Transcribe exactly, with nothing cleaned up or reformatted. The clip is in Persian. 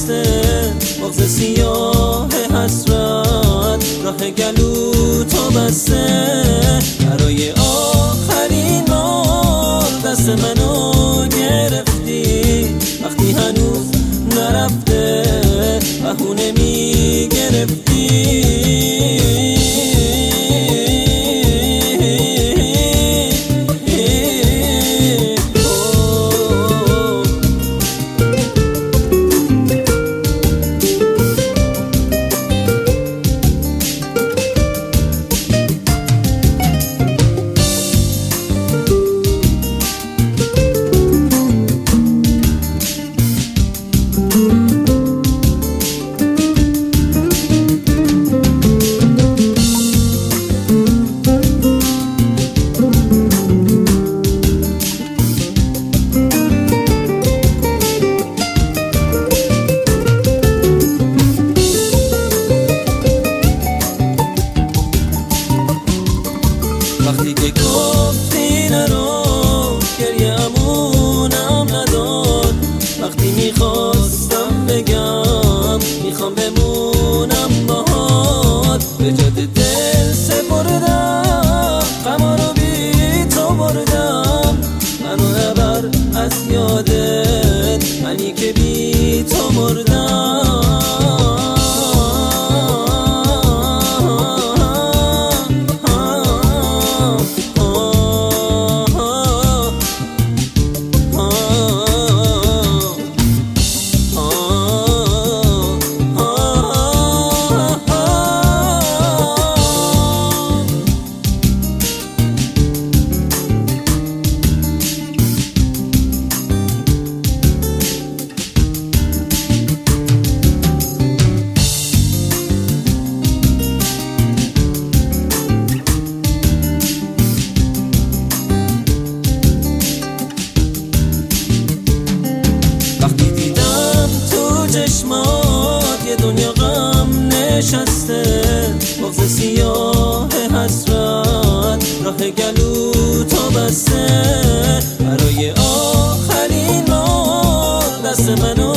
نشسته، مغز سیاه حسرت راه گلو تو بسته. برای آخرین بار دست منو گرفتی، وقتی هنوز نرفته بهونه میگرفتی. وقتی که گفتی نرو گریه‌مونم نداد، وقتی میخواستم بگم میخوام بمونم باهات، به جات دل سپردم غما رو بی تو بردم. منو نبر از یادت منی که بی تو مردم. وقتی دیدم تو چشمات یه دنیا غم نشسته، مغز سیاه حسرت راه گلو تو بسته. برای آخرین بار دست منو